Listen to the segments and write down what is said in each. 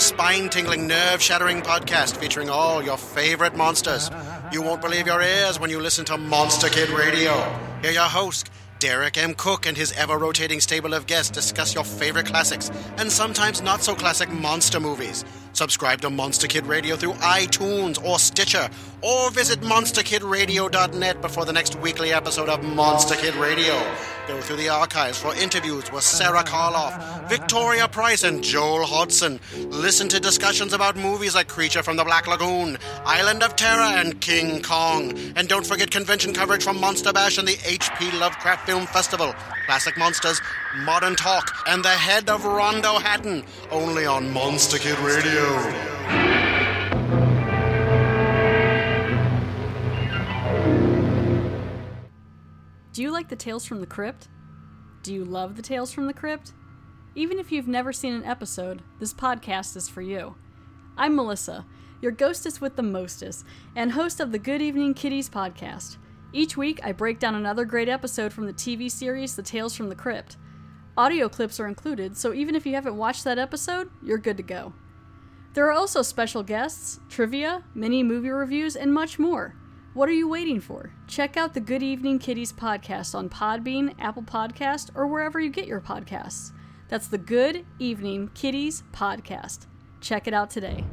spine-tingling, nerve-shattering podcast featuring all your favorite monsters. You won't believe your ears when you listen to Monster Kid Radio. Hear your host, Derek M. Cook, and his ever-rotating stable of guests discuss your favorite classics and sometimes not-so-classic monster movies. Subscribe to Monster Kid Radio through iTunes or Stitcher, or visit monsterkidradio.net before the next weekly episode of Monster Kid Radio. Go through the archives for interviews with Sarah Karloff, Victoria Price, and Joel Hodgson. Listen to discussions about movies like Creature from the Black Lagoon, Island of Terror, and King Kong. And don't forget convention coverage from Monster Bash and the H.P. Lovecraft Film Festival, Classic Monsters, Modern Talk, and the head of Rondo Hatton, only on Monster Kid Radio. Do you like the Tales from the Crypt? Do you love the Tales from the Crypt? Even if you've never seen an episode, this podcast is for you. I'm Melissa, your ghostess with the mostest, and host of the Good Evening Kiddies podcast. Each week, I break down another great episode from the TV series The Tales from the Crypt. Audio clips are included, so even if you haven't watched that episode, you're good to go. There are also special guests, trivia, mini movie reviews, and much more. What are you waiting for? Check out the Good Evening Kiddies podcast on Podbean, Apple Podcast, or wherever you get your podcasts. That's the Good Evening Kiddies podcast. Check it out today.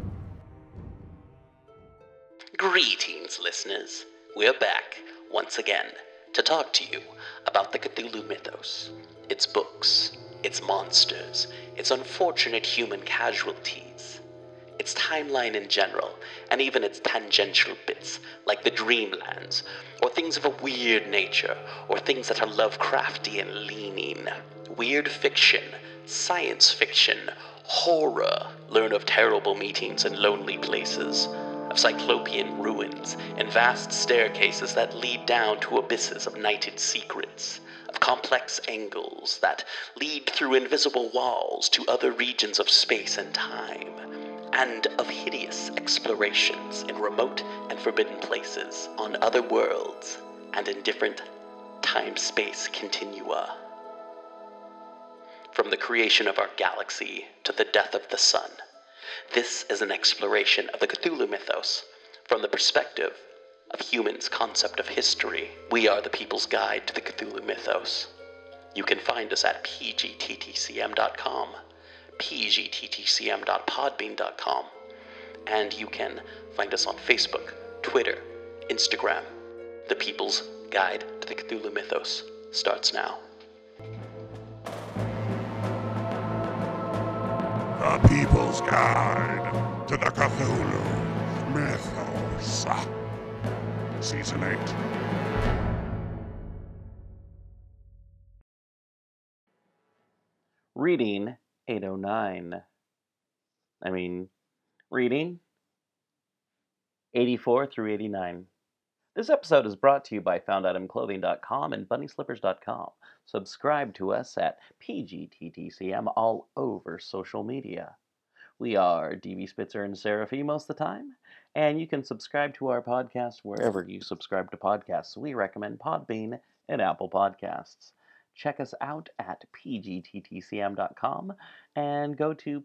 Greetings, listeners. We're back once again to talk to you about the Cthulhu mythos, its books, its monsters, its unfortunate human casualties, its timeline in general, and even its tangential bits, like the Dreamlands, or things of a weird nature, or things that are Lovecraftian leaning. Weird fiction, science fiction, horror. Learn of terrible meetings in lonely places, of cyclopean ruins, and vast staircases that lead down to abysses of nighted secrets, of complex angles that lead through invisible walls to other regions of space and time, and of hideous explorations in remote and forbidden places, on other worlds, and in different time-space continua. From the creation of our galaxy to the death of the sun, this is an exploration of the Cthulhu mythos from the perspective of humans' concept of history. We are the people's guide to the Cthulhu mythos. You can find us at pgttcm.com, pgttcm.podbean.com, and you can find us on Facebook, Twitter, Instagram. The People's Guide to the Cthulhu Mythos starts now. The People's Guide to the Cthulhu Mythos. Season 8. Reading 809. Reading 84 through 89. This episode is brought to you by FoundItemClothing.com and BunnySlippers.com. Subscribe to us at PGTTCM all over social media. We are DV Spitzer and Seraphy most of the time, and you can subscribe to our podcast wherever you subscribe to podcasts. We recommend Podbean and Apple Podcasts. Check us out at pgttcm.com and go to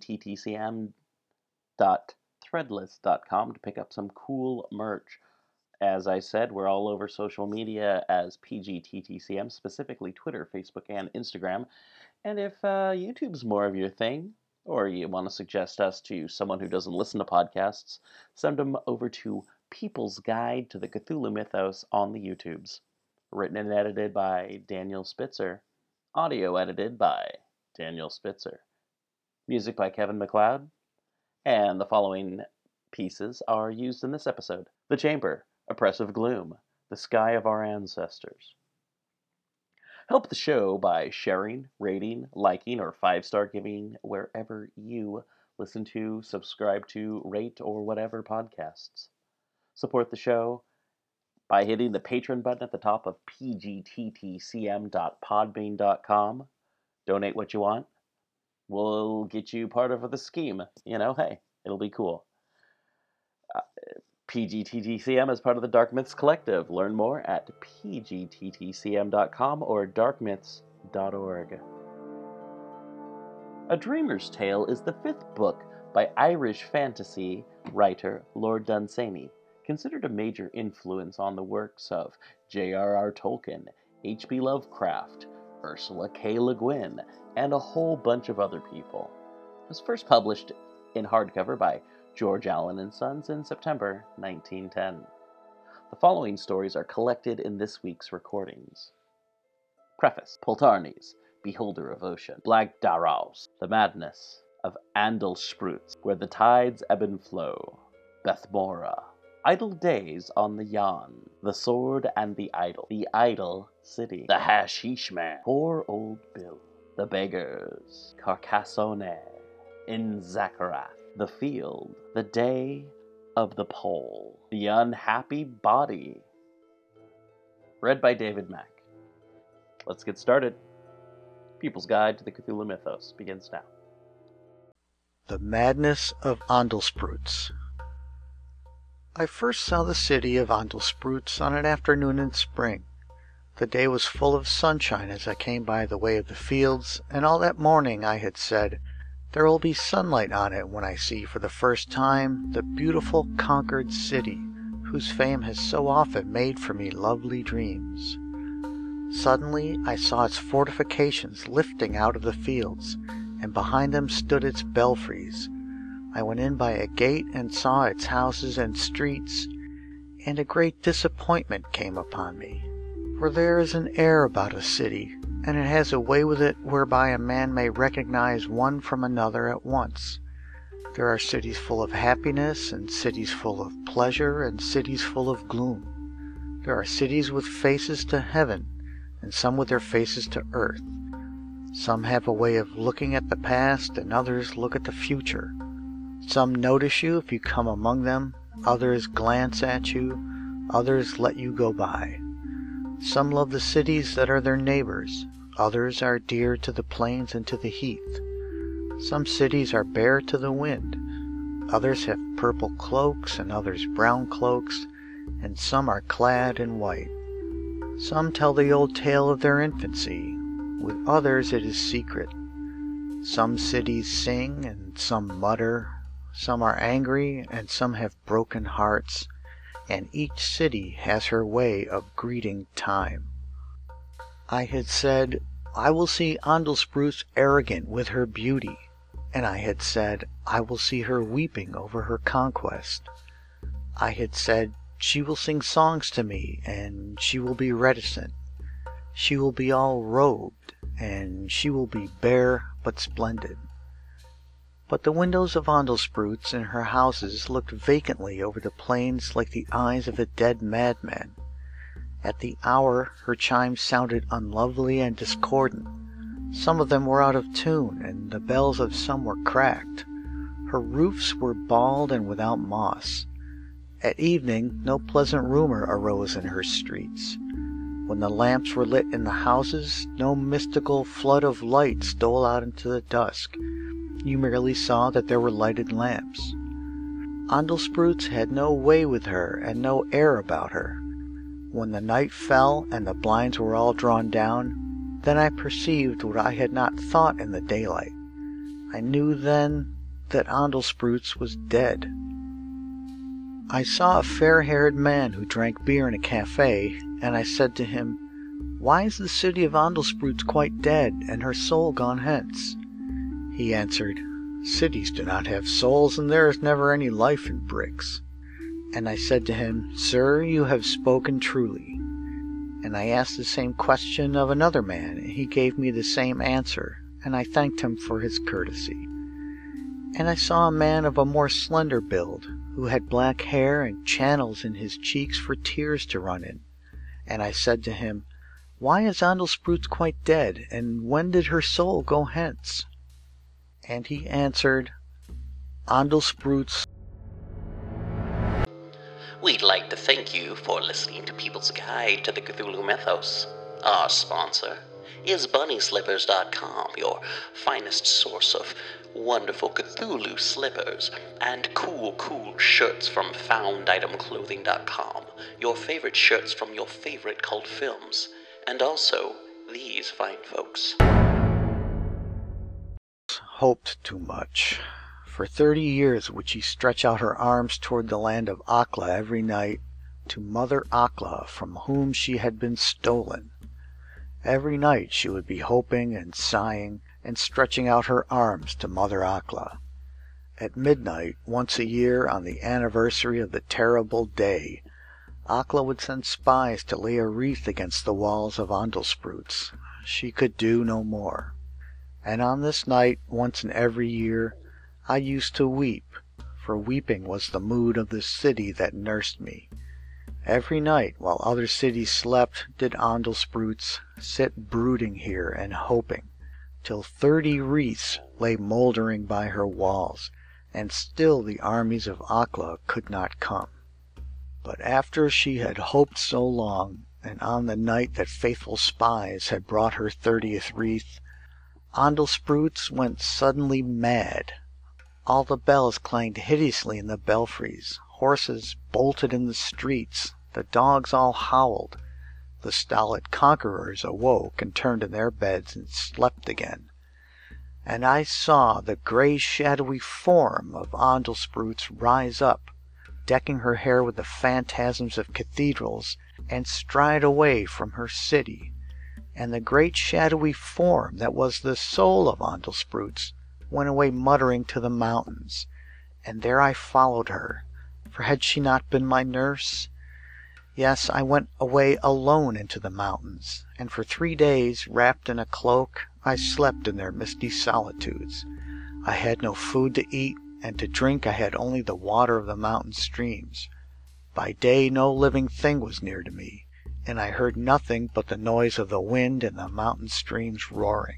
pgttcm.threadless.com to pick up some cool merch. As I said, we're all over social media as PGTTCM, specifically Twitter, Facebook, and Instagram. And if YouTube's more of your thing, or you want to suggest us to someone who doesn't listen to podcasts, send them over to People's Guide to the Cthulhu Mythos on the YouTubes. Written and edited by Daniel Spitzer. Audio edited by Daniel Spitzer. Music by Kevin MacLeod. And the following pieces are used in this episode. The Chamber, Oppressive Gloom, The Sky of Our Ancestors. Help the show by sharing, rating, liking, or 5-star giving wherever you listen to, subscribe to, rate, or whatever podcasts. Support the show by hitting the Patreon button at the top of pgttcm.podbean.com. Donate what you want. We'll get you part of the scheme. Hey, it'll be cool. PGTTCM is part of the Dark Myths Collective. Learn more at pgttcm.com or darkmyths.org. A Dreamer's Tale is the 5th book by Irish fantasy writer Lord Dunsany, considered a major influence on the works of J.R.R. Tolkien, H.P. Lovecraft, Ursula K. Le Guin, and a whole bunch of other people. It was first published in hardcover by George Allen and Sons in September 1910. The following stories are collected in this week's recordings. Preface: Poltarnes, Beholder of Ocean; Black Daraus, The Madness of Andalsprutz, Where the Tides Ebb and Flow; Bethmora, Idle Days on the Yann; The Sword and the Idle City; The Hashish Man; Poor Old Bill; The Beggars; Carcassonne; In Zaccarath; The Field; The Day of the Pole; The Unhappy Body. Read by David Mack. Let's get started. People's Guide to the Cthulhu Mythos begins now. The Madness of Andalsprutz. I first saw the city of Andalsprutz on an afternoon in spring. The day was full of sunshine as I came by the way of the fields, and all that morning I had said, "There will be sunlight on it when I see for the first time the beautiful conquered city, whose fame has so often made for me lovely dreams." Suddenly I saw its fortifications lifting out of the fields, and behind them stood its belfries. I went in by a gate and saw its houses and streets, and a great disappointment came upon me. For there is an air about a city, and it has a way with it whereby a man may recognize one from another at once. There are cities full of happiness, and cities full of pleasure, and cities full of gloom. There are cities with faces to heaven, and some with their faces to earth. Some have a way of looking at the past, and others look at the future. Some notice you if you come among them, others glance at you, others let you go by. Some love the cities that are their neighbors, others are dear to the plains and to the heath. Some cities are bare to the wind, others have purple cloaks, and others brown cloaks, and some are clad in white. Some tell the old tale of their infancy, with others it is secret. Some cities sing, and some mutter, some are angry, and some have broken hearts, and each city has her way of greeting time. I had said, "I will see Andalsprutz arrogant with her beauty," and I had said, "I will see her weeping over her conquest." I had said, "She will sing songs to me, and she will be reticent. She will be all robed, and she will be bare but splendid." But the windows of Andalsprutz and her houses looked vacantly over the plains like the eyes of a dead madman. At the hour her chimes sounded unlovely and discordant. Some of them were out of tune, and the bells of some were cracked. Her roofs were bald and without moss. At evening no pleasant rumor arose in her streets. When the lamps were lit in the houses, no mystical flood of light stole out into the dusk. You merely saw that there were lighted lamps. Andalsprutz had no way with her and no air about her. When the night fell and the blinds were all drawn down, then I perceived what I had not thought in the daylight. I knew then that Andalsprutz was dead. I saw a fair-haired man who drank beer in a cafe, and I said to him, "Why is the city of Andalsprutz quite dead, and her soul gone hence?" He answered, "Cities do not have souls, and there is never any life in bricks." And I said to him, "Sir, you have spoken truly." And I asked the same question of another man, and he gave me the same answer, and I thanked him for his courtesy. And I saw a man of a more slender build, who had black hair and channels in his cheeks for tears to run in. And I said to him, "Why is Andalsprutz quite dead, and when did her soul go hence?" And he answered, "Andalsprutz." We'd like to thank you for listening to People's Guide to the Cthulhu Mythos. Our sponsor is BunnySlippers.com, your finest source of wonderful Cthulhu slippers and cool shirts from FoundItemClothing.com, your favorite shirts from your favorite cult films, and also these fine folks. Hoped too much. For 30 years would she stretch out her arms toward the land of Akla every night, to Mother Akla, from whom she had been stolen. Every night she would be hoping and sighing and stretching out her arms to Mother Akla. At midnight, once a year, on the anniversary of the terrible day, Akla would send spies to lay a wreath against the walls of Andelsproets. She could do no more. And on this night, once in every year, I used to weep, for weeping was the mood of the city that nursed me. Every night, while other cities slept, did Andelsproets sit brooding here and hoping, till 30 wreaths lay mouldering by her walls, and still the armies of Akla could not come. But after she had hoped so long, and on the night that faithful spies had brought her 30th wreath, Andelsproets went suddenly mad. All the bells clanged hideously in the belfries, horses bolted in the streets, the dogs all howled. The stolid conquerors awoke and turned in their beds and slept again. And I saw the gray shadowy form of Andelsproets rise up, decking her hair with the phantasms of cathedrals, and stride away from her city. And the great shadowy form that was the soul of Andelsproets went away muttering to the mountains. And there I followed her, for had she not been my nurse? Yes, I went away alone into the mountains, and for 3 days, wrapped in a cloak, I slept in their misty solitudes. I had no food to eat, and to drink I had only the water of the mountain streams. By day no living thing was near to me, and I heard nothing but the noise of the wind and the mountain streams roaring.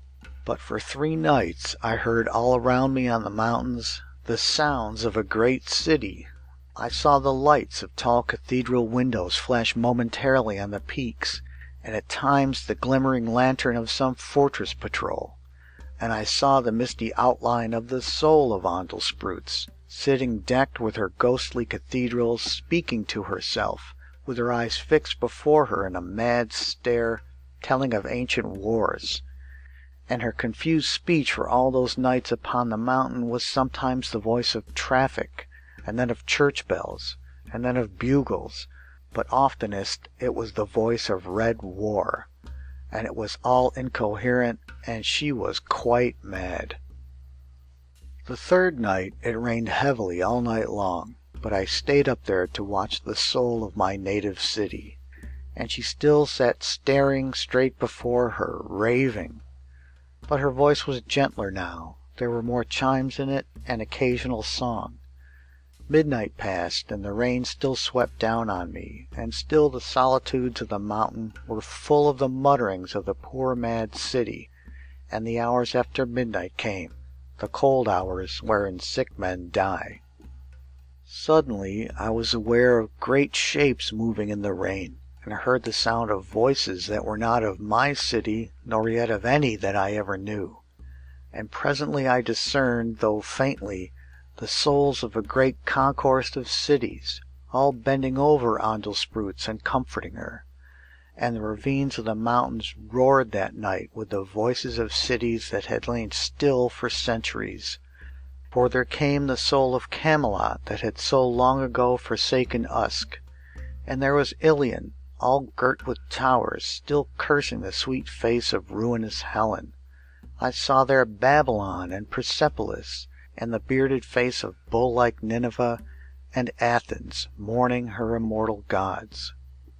But for 3 nights I heard all around me on the mountains the sounds of a great city. I saw the lights of tall cathedral windows flash momentarily on the peaks, and at times the glimmering lantern of some fortress patrol. And I saw the misty outline of the soul of Andelsproets, sitting decked with her ghostly cathedrals, speaking to herself, with her eyes fixed before her in a mad stare, telling of ancient wars. And her confused speech for all those nights upon the mountain was sometimes the voice of traffic, and then of church bells, and then of bugles, but oftenest it was the voice of red war, and it was all incoherent, and she was quite mad. The 3rd night it rained heavily all night long, but I stayed up there to watch the soul of my native city, and she still sat staring straight before her, raving. But her voice was gentler now, there were more chimes in it, and occasional song. Midnight passed, and the rain still swept down on me, and still the solitudes of the mountain were full of the mutterings of the poor mad city, and the hours after midnight came, the cold hours wherein sick men die. Suddenly I was aware of great shapes moving in the rain, and heard the sound of voices that were not of my city, nor yet of any that I ever knew. And presently I discerned, though faintly, the souls of a great concourse of cities, all bending over Andelsproets and comforting her. And the ravines of the mountains roared that night with the voices of cities that had lain still for centuries. For there came the soul of Camelot that had so long ago forsaken Usk, and there was Ilion, all girt with towers, still cursing the sweet face of ruinous Helen. I saw there Babylon and Persepolis, and the bearded face of bull-like Nineveh, and Athens, mourning her immortal gods.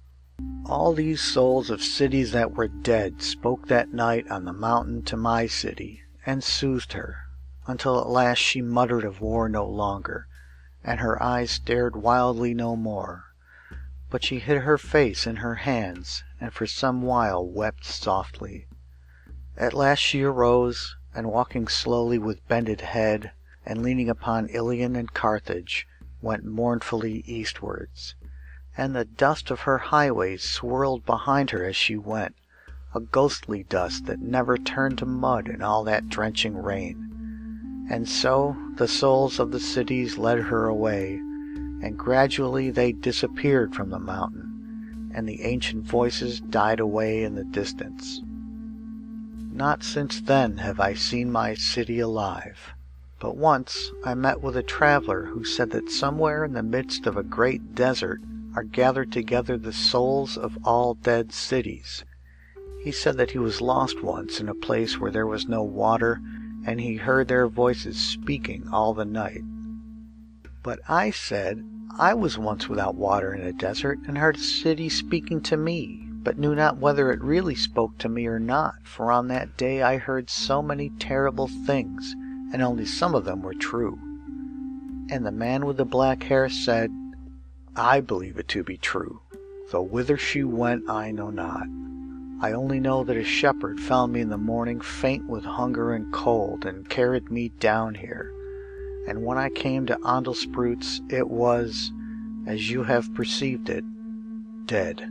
All these souls of cities that were dead spoke that night on the mountain to my city, and soothed her, until at last she muttered of war no longer, and her eyes stared wildly no more, but she hid her face in her hands, and for some while wept softly. At last she arose, and walking slowly with bended head, and leaning upon Ilion and Carthage, went mournfully eastwards. And the dust of her highways swirled behind her as she went, a ghostly dust that never turned to mud in all that drenching rain. And so the souls of the cities led her away, and gradually they disappeared from the mountain, and the ancient voices died away in the distance. Not since then have I seen my city alive, But once I met with a traveler who said that somewhere in the midst of a great desert are gathered together the souls of all dead cities. He said that he was lost once in a place where there was no water, and he heard their voices speaking all the night. But I said I was once without water in a desert, and heard a city speaking to me, but knew not whether it really spoke to me or not, for on that day I heard so many terrible things, and only some of them were true. And the man with the black hair said, I believe it to be true, though whither she went I know not. I only know that a shepherd found me in the morning faint with hunger and cold, and carried me down here. And when I came to Andelsproets, it was, as you have perceived it, dead.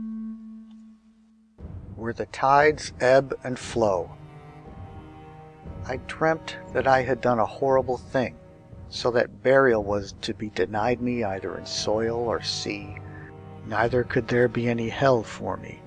Where the tides ebb and flow. I dreamt that I had done a horrible thing, so that burial was to be denied me either in soil or sea, neither could there be any hell for me.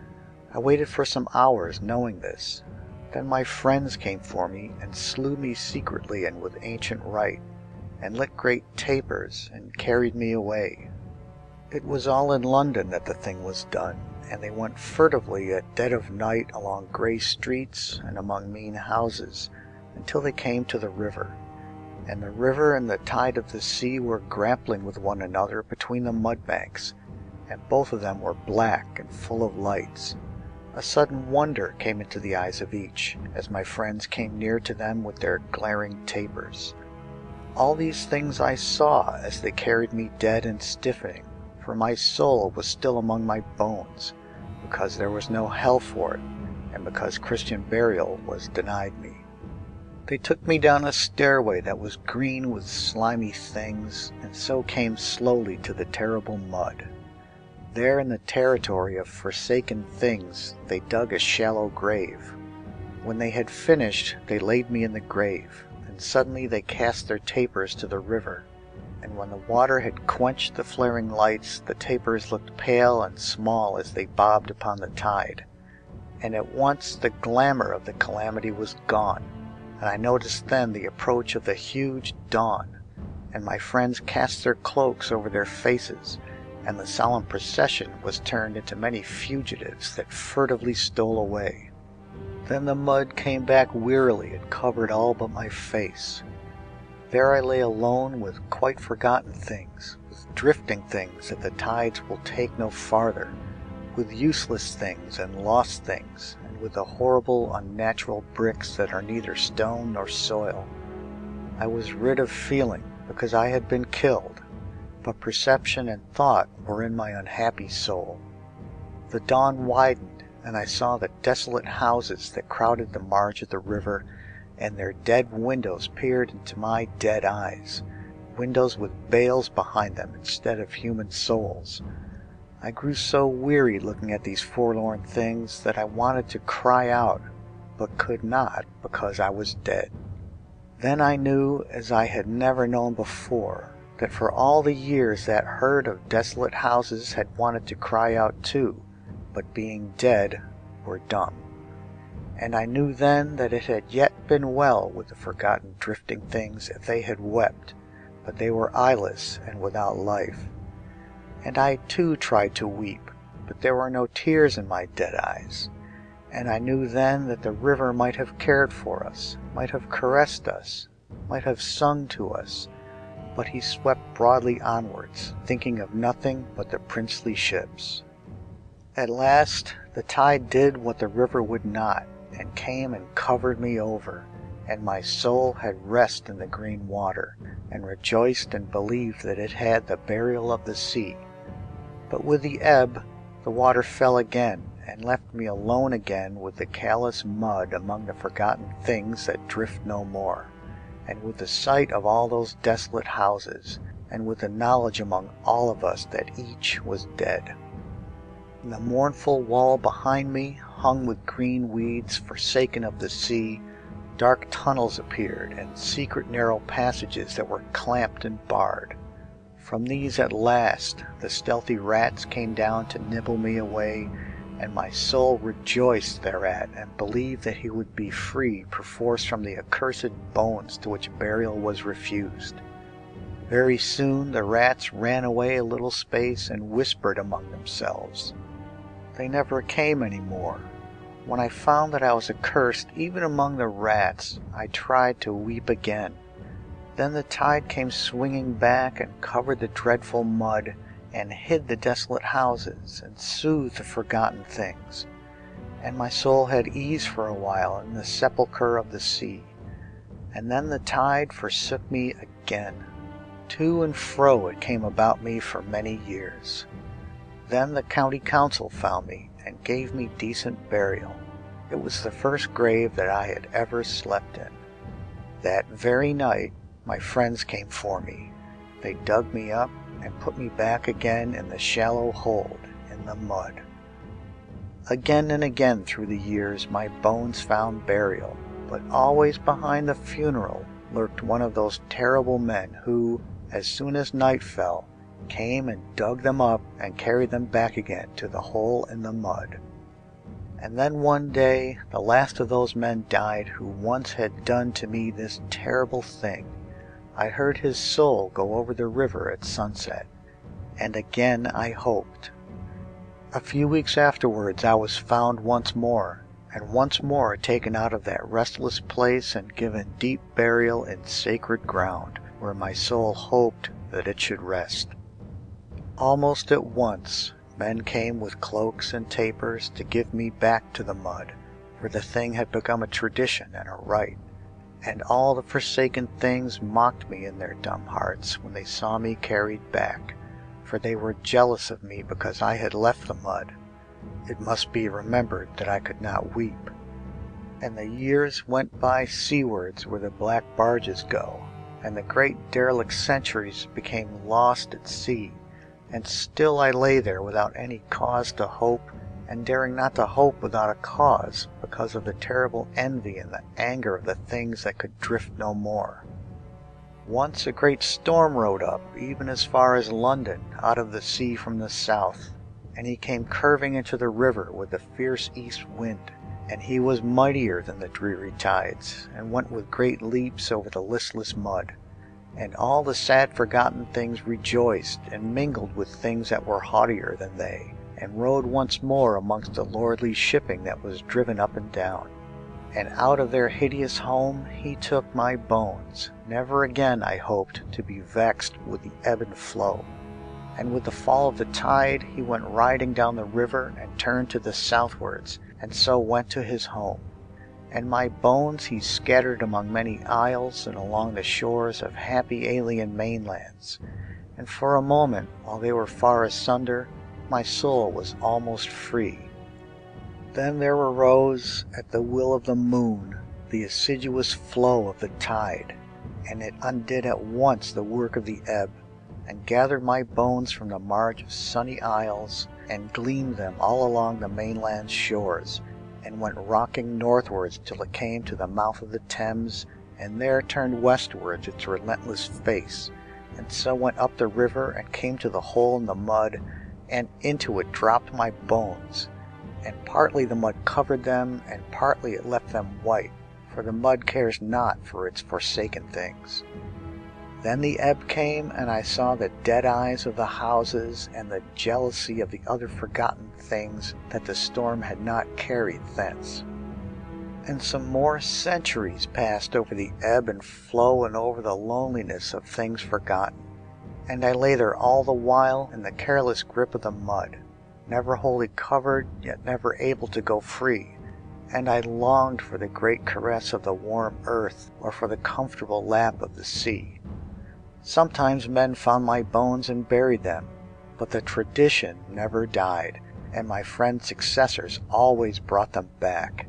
I waited for some hours knowing this. Then my friends came for me and slew me secretly and with ancient rite, and lit great tapers and carried me away. It was all in London that the thing was done, and they went furtively at dead of night along grey streets and among mean houses, until they came to the river. And the river and the tide of the sea were grappling with one another between the mud banks, and both of them were black and full of lights. A sudden wonder came into the eyes of each, as my friends came near to them with their glaring tapers. All these things I saw as they carried me dead and stiffening, for my soul was still among my bones, because there was no hell for it, and because Christian burial was denied me. They took me down a stairway that was green with slimy things, and so came slowly to the terrible mud. There in the territory of forsaken things they dug a shallow grave. When they had finished, they laid me in the grave, and suddenly they cast their tapers to the river. And when the water had quenched the flaring lights, the tapers looked pale and small as they bobbed upon the tide. And at once the glamour of the calamity was gone, and I noticed then the approach of the huge dawn, and my friends cast their cloaks over their faces, and the solemn procession was turned into many fugitives that furtively stole away. Then the mud came back wearily and covered all but my face. There I lay alone with quite forgotten things, with drifting things that the tides will take no farther, with useless things and lost things, and with the horrible unnatural bricks that are neither stone nor soil. I was rid of feeling, because I had been killed, but perception and thought were in my unhappy soul. The dawn widened, and I saw the desolate houses that crowded the marge of the river, and their dead windows peered into my dead eyes, windows with bales behind them instead of human souls. I grew so weary looking at these forlorn things that I wanted to cry out, but could not because I was dead. Then I knew, as I had never known before, that for all the years that herd of desolate houses had wanted to cry out too, but being dead, were dumb. And I knew then that it had yet been well with the forgotten drifting things if they had wept, but they were eyeless and without life. And I too tried to weep, but there were no tears in my dead eyes. And I knew then that the river might have cared for us, might have caressed us, might have sung to us, but he swept broadly onwards, thinking of nothing but the princely ships. At last the tide did what the river would not, and came and covered me over, and my soul had rest in the green water, and rejoiced and believed that it had the burial of the sea. But with the ebb, the water fell again, and left me alone again with the callous mud among the forgotten things that drift no more, and with the sight of all those desolate houses, and with the knowledge among all of us that each was dead. In the mournful wall behind me, hung with green weeds, forsaken of the sea, dark tunnels appeared, and secret narrow passages that were clamped and barred. From these at last the stealthy rats came down to nibble me away, and my soul rejoiced thereat, and believed that he would be free perforce from the accursed bones to which burial was refused. Very soon the rats ran away a little space and whispered among themselves. They never came any more. When I found that I was accursed even among the rats, I tried to weep again. Then the tide came swinging back and covered the dreadful mud, and hid the desolate houses, and soothed the forgotten things. And my soul had ease for a while in the sepulchre of the sea. And then the tide forsook me again. To and fro it came about me for many years. Then the county council found me, and gave me decent burial. It was the first grave that I had ever slept in. That very night my friends came for me. They dug me up and put me back again in the shallow hold in the mud. Again and again through the years my bones found burial, but always behind the funeral lurked one of those terrible men who, as soon as night fell, came and dug them up and carried them back again to the hole in the mud. And then one day the last of those men died who once had done to me this terrible thing. I heard his soul go over the river at sunset, and again I hoped. A few weeks afterwards I was found once more, and once more taken out of that restless place and given deep burial in sacred ground, where my soul hoped that it should rest. Almost at once men came with cloaks and tapers to give me back to the mud, for the thing had become a tradition and a rite. And all the forsaken things mocked me in their dumb hearts when they saw me carried back, for they were jealous of me because I had left the mud. It must be remembered that I could not weep. And the years went by seawards where the black barges go, and the great derelict centuries became lost at sea, and still I lay there without any cause to hope, and daring not to hope without a cause, because of the terrible envy and the anger of the things that could drift no more. Once a great storm rode up, even as far as London, out of the sea from the south, and he came curving into the river with the fierce east wind, and he was mightier than the dreary tides, and went with great leaps over the listless mud. And all the sad forgotten things rejoiced, and mingled with things that were haughtier than they, and rode once more amongst the lordly shipping that was driven up and down. And out of their hideous home he took my bones, never again, I hoped, to be vexed with the ebb and flow. And with the fall of the tide he went riding down the river, and turned to the southwards, and so went to his home. And my bones he scattered among many isles and along the shores of happy alien mainlands. And for a moment, while they were far asunder, my soul was almost free. Then there arose, at the will of the moon, the assiduous flow of the tide, and it undid at once the work of the ebb, and gathered my bones from the marge of sunny isles, and gleaned them all along the mainland's shores, and went rocking northwards till it came to the mouth of the Thames, and there turned westwards its relentless face, and so went up the river and came to the hole in the mud, and into it dropped my bones, and partly the mud covered them, and partly it left them white, for the mud cares not for its forsaken things. Then the ebb came, and I saw the dead eyes of the houses, and the jealousy of the other forgotten things that the storm had not carried thence. And some more centuries passed over the ebb and flow and over the loneliness of things forgotten. And I lay there all the while in the careless grip of the mud, never wholly covered, yet never able to go free. And I longed for the great caress of the warm earth, or for the comfortable lap of the sea. Sometimes men found my bones and buried them, but the tradition never died, and my friend's successors always brought them back.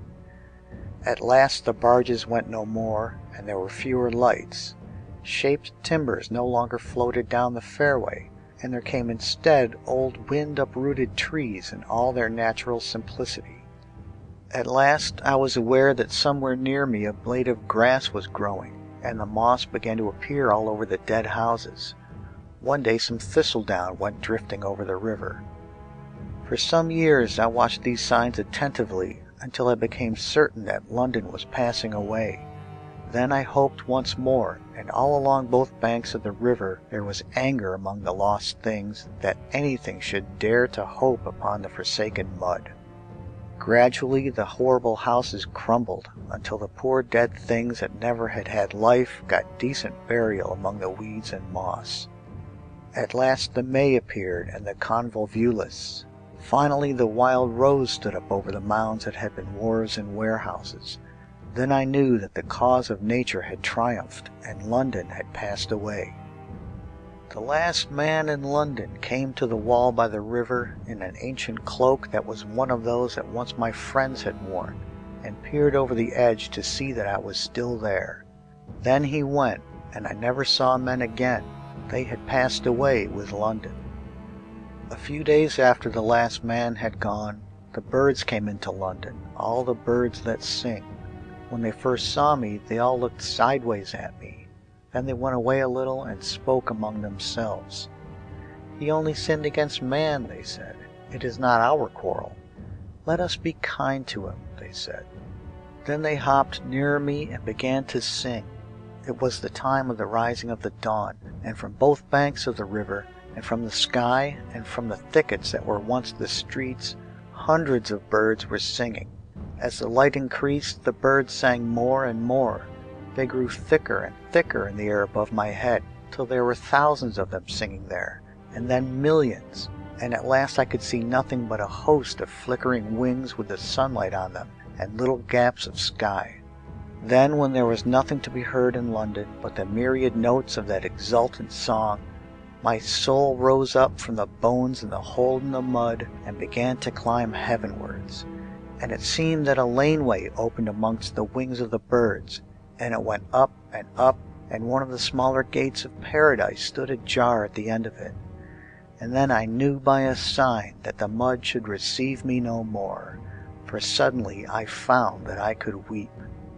At last the barges went no more, and there were fewer lights. Shaped timbers no longer floated down the fairway, and there came instead old wind-uprooted trees in all their natural simplicity. At last I was aware that somewhere near me a blade of grass was growing, and the moss began to appear all over the dead houses. One day some thistledown went drifting over the river. For some years I watched these signs attentively until I became certain that London was passing away. Then I hoped once more, and all along both banks of the river there was anger among the lost things that anything should dare to hope upon the forsaken mud. Gradually the horrible houses crumbled until the poor dead things that never had had life got decent burial among the weeds and moss. At last the May appeared and the convolvulus. Finally the wild rose stood up over the mounds that had been wharves and warehouses. Then I knew that the cause of nature had triumphed and London had passed away. The last man in London came to the wall by the river in an ancient cloak that was one of those that once my friends had worn, and peered over the edge to see that I was still there. Then he went, and I never saw men again. They had passed away with London. A few days after the last man had gone, the birds came into London, all the birds that sing. When they first saw me, they all looked sideways at me. Then they went away a little and spoke among themselves. He only sinned against man, they said. It is not our quarrel. Let us be kind to him, they said. Then they hopped nearer me and began to sing. It was the time of the rising of the dawn, and from both banks of the river, and from the sky, and from the thickets that were once the streets, hundreds of birds were singing. As the light increased, the birds sang more and more. They grew thicker and thicker in the air above my head, till there were thousands of them singing there, and then millions, and at last I could see nothing but a host of flickering wings with the sunlight on them, and little gaps of sky. Then, when there was nothing to be heard in London but the myriad notes of that exultant song, my soul rose up from the bones in the hole in the mud and began to climb heavenwards. And it seemed that a laneway opened amongst the wings of the birds, and it went up, and one of the smaller gates of paradise stood ajar at the end of it. And then I knew by a sign that the mud should receive me no more, for suddenly I found that I could weep.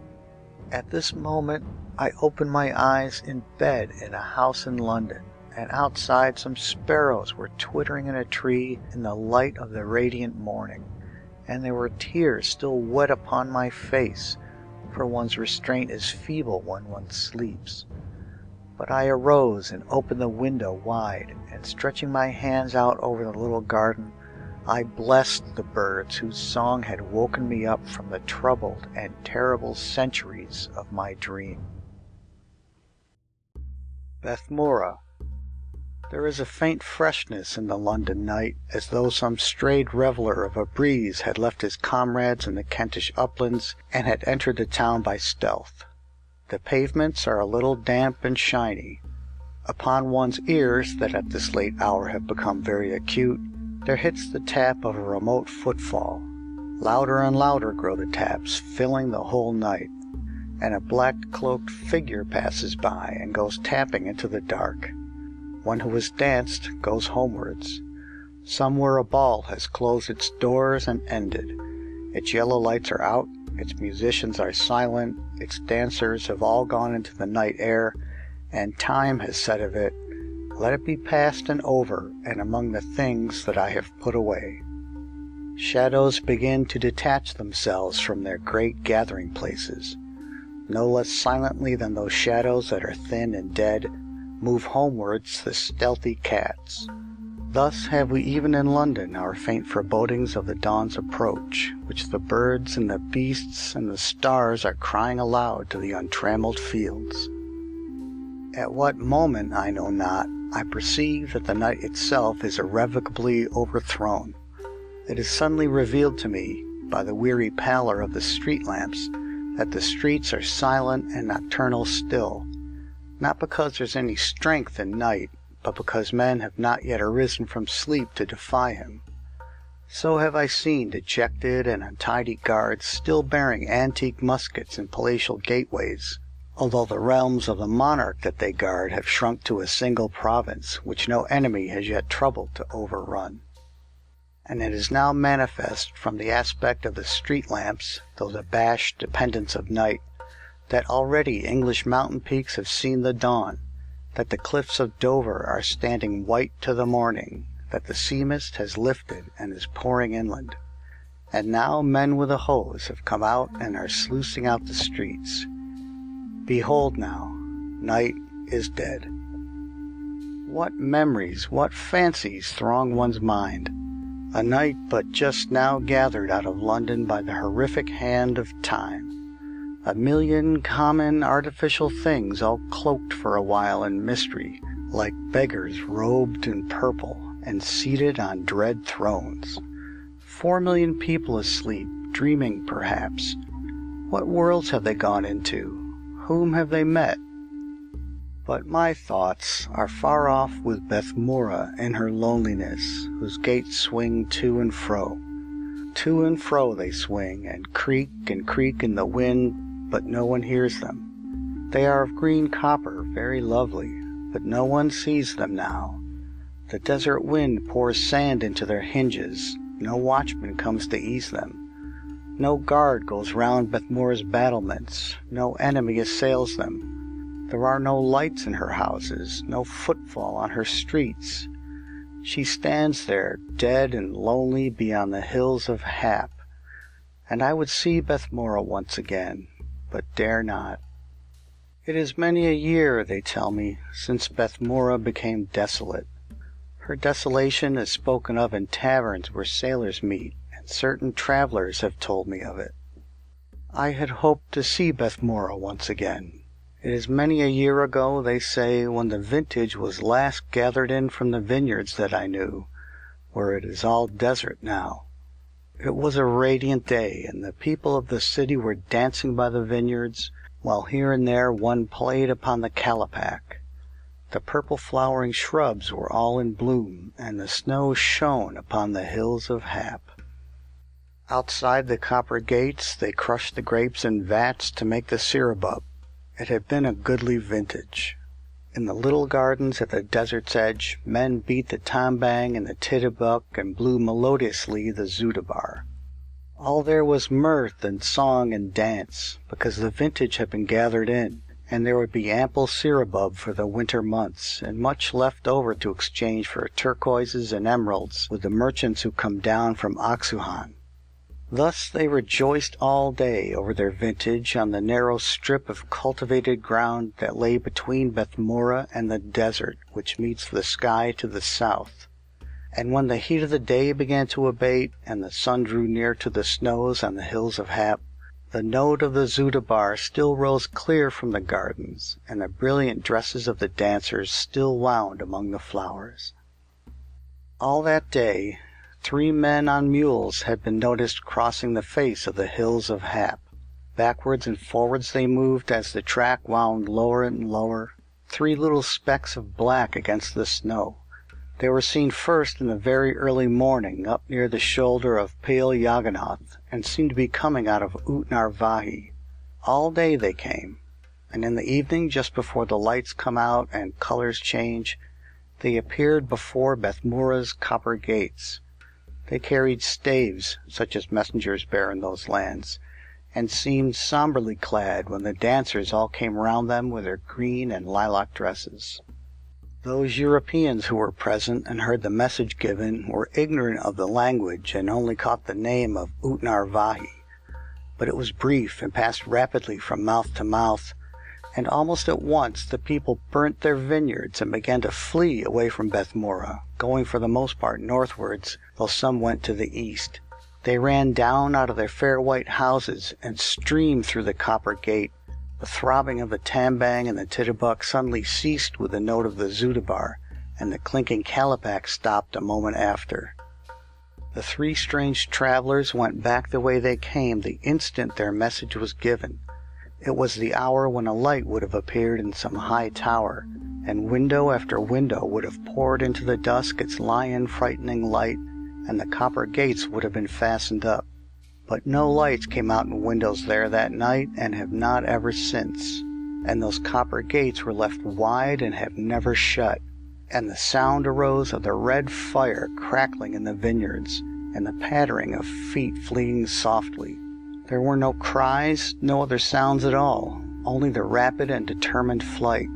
At this moment I opened my eyes in bed in a house in London, and outside some sparrows were twittering in a tree in the light of the radiant morning, and there were tears still wet upon my face, for one's restraint is feeble when one sleeps. But I arose and opened the window wide, and stretching my hands out over the little garden, I blessed the birds whose song had woken me up from the troubled and terrible centuries of my dream. Bethmora. There is a faint freshness in the London night, as though some strayed reveller of a breeze had left his comrades in the Kentish uplands and had entered the town by stealth. The pavements are a little damp and shiny. Upon one's ears, that at this late hour have become very acute, there hits the tap of a remote footfall. Louder and louder grow the taps, filling the whole night, and a black-cloaked figure passes by and goes tapping into the dark. One who has danced goes homewards. Somewhere a ball has closed its doors and ended. Its yellow lights are out, its musicians are silent, its dancers have all gone into the night air, and time has said of it, "Let it be past and over, and among the things that I have put away." Shadows begin to detach themselves from their great gathering places. No less silently than those shadows that are thin and dead, move homewards the stealthy cats. Thus have we even in London our faint forebodings of the dawn's approach, which the birds and the beasts and the stars are crying aloud to the untrammeled fields. At what moment I know not, I perceive that the night itself is irrevocably overthrown. It is suddenly revealed to me, by the weary pallor of the street lamps, that the streets are silent and nocturnal still, not because there's any strength in night, but because men have not yet arisen from sleep to defy him. So have I seen dejected and untidy guards still bearing antique muskets in palatial gateways, although the realms of the monarch that they guard have shrunk to a single province, which no enemy has yet troubled to overrun. And it is now manifest from the aspect of the street lamps, those abashed dependents of night, that already English mountain peaks have seen the dawn, that the cliffs of Dover are standing white to the morning, that the sea mist has lifted and is pouring inland. And now men with a hose have come out and are sluicing out the streets. Behold now, night is dead. What memories, what fancies throng one's mind. A night but just now gathered out of London by the horrific hand of time. A million common artificial things all cloaked for a while in mystery, like beggars robed in purple and seated on dread thrones. 4 million people asleep, dreaming perhaps. What worlds have they gone into? Whom have they met? But my thoughts are far off with Bethmora in her loneliness, whose gates swing to and fro. To and fro they swing, and creak in the wind, but no one hears them. They are of green copper, very lovely, but no one sees them now. The desert wind pours sand into their hinges. No watchman comes to ease them. No guard goes round Bethmora's battlements. No enemy assails them. There are no lights in her houses, no footfall on her streets. She stands there, dead and lonely beyond the hills of Hap. And I would see Bethmora once again, but dare not. It is many a year, they tell me, since Bethmora became desolate. Her desolation is spoken of in taverns where sailors meet, and certain travelers have told me of it. I had hoped to see Bethmora once again. It is many a year ago, they say, when the vintage was last gathered in from the vineyards that I knew, where it is all desert now. It was a radiant day, and the people of the city were dancing by the vineyards, while here and there one played upon the calapac. The purple flowering shrubs were all in bloom, and the snow shone upon the hills of Hap. Outside the copper gates they crushed the grapes in vats to make the sirubub. It had been a goodly vintage. In the little gardens at the desert's edge, men beat the tambang and the titibuk and blew melodiously the zudabar. All there was mirth and song and dance, because the vintage had been gathered in, and there would be ample sirubub for the winter months, and much left over to exchange for turquoises and emeralds with the merchants who come down from Oxuhan. Thus they rejoiced all day over their vintage on the narrow strip of cultivated ground that lay between Bethmora and the desert which meets the sky to the south. And when the heat of the day began to abate, and the sun drew near to the snows on the hills of Hap, the note of the zudabar still rose clear from the gardens, and the brilliant dresses of the dancers still wound among the flowers. All that day 3 men on mules had been noticed crossing the face of the hills of Hap. Backwards and forwards they moved as the track wound lower and lower, 3 little specks of black against the snow. They were seen first in the very early morning up near the shoulder of Pale Yaganath, and seemed to be coming out of Utnar Vahi. All day they came, and in the evening, just before the lights come out and colors change, they appeared before Bethmora's copper gates. They carried staves, such as messengers bear in those lands, and seemed somberly clad when the dancers all came round them with their green and lilac dresses. Those Europeans who were present and heard the message given were ignorant of the language and only caught the name of Utnar Vahi. But it was brief and passed rapidly from mouth to mouth, and almost at once the people burnt their vineyards and began to flee away from Bethmora, going for the most part northwards, though some went to the east. They ran down out of their fair white houses and streamed through the copper gate. The throbbing of the tambang and the titibuk suddenly ceased with the note of the zudabar, and the clinking calapac stopped a moment after. The 3 strange travelers went back the way they came the instant their message was given. It was the hour when a light would have appeared in some high tower, and window after window would have poured into the dusk its lion frightening light, and the copper gates would have been fastened up. But no lights came out in windows there that night, and have not ever since. And those copper gates were left wide and have never shut. And the sound arose of the red fire crackling in the vineyards, and the pattering of feet fleeing softly. There were no cries, no other sounds at all, only the rapid and determined flight.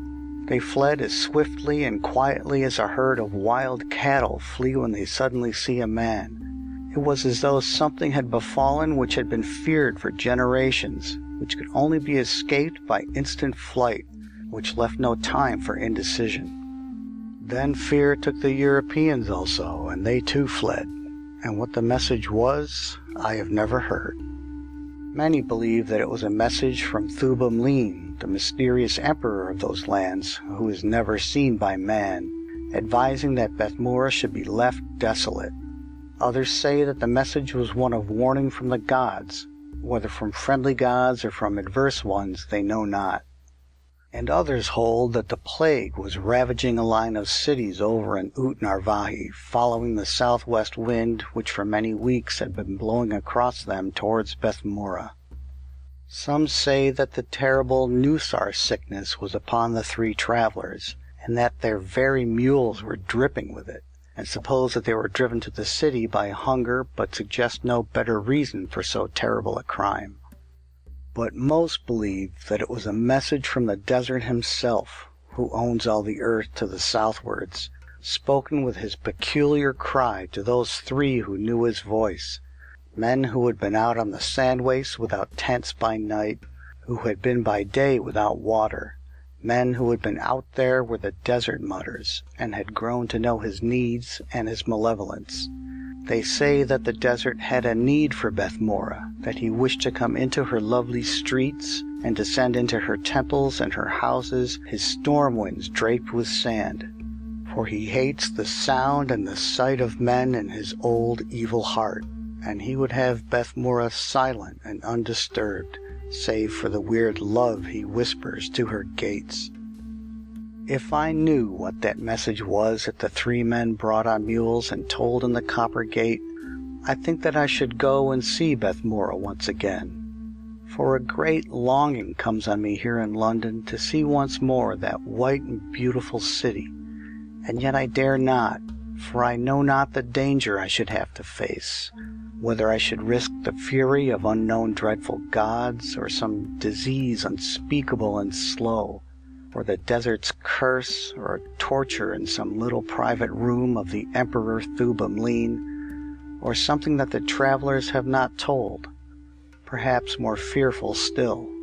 They fled as swiftly and quietly as a herd of wild cattle flee when they suddenly see a man. It was as though something had befallen which had been feared for generations, which could only be escaped by instant flight, which left no time for indecision. Then fear took the Europeans also, and they too fled, and what the message was, I have never heard. Many believe that it was a message from Thubamlin, the mysterious emperor of those lands, who is never seen by man, advising that Bethmora should be left desolate. Others say that the message was one of warning from the gods, whether from friendly gods or from adverse ones they know not. And others hold that the plague was ravaging a line of cities over in Ut-Narvahi, following the southwest wind which for many weeks had been blowing across them towards Bethmora. Some say that the terrible Nusar sickness was upon the three travelers, and that their very mules were dripping with it, and suppose that they were driven to the city by hunger, but suggest no better reason for so terrible a crime. But most believe that it was a message from the desert himself, who owns all the earth to the southwards, spoken with his peculiar cry to those three who knew his voice, men who had been out on the sand wastes without tents by night, who had been by day without water, men who had been out there where the desert mutters, and had grown to know his needs and his malevolence. They say that the desert had a need for Bethmora, that he wished to come into her lovely streets, and to send into her temples and her houses his storm winds draped with sand. For he hates the sound and the sight of men in his old evil heart, and he would have Bethmora silent and undisturbed, save for the weird love he whispers to her gates. If I knew what that message was that the three men brought on mules and told in the Copper Gate, I think that I should go and see Bethmora once again. For a great longing comes on me here in London to see once more that white and beautiful city, and yet I dare not, for I know not the danger I should have to face, whether I should risk the fury of unknown dreadful gods, or some disease unspeakable and slow, or the desert's curse, or a torture in some little private room of the Emperor Thubamlin, or something that the travelers have not told, perhaps more fearful still,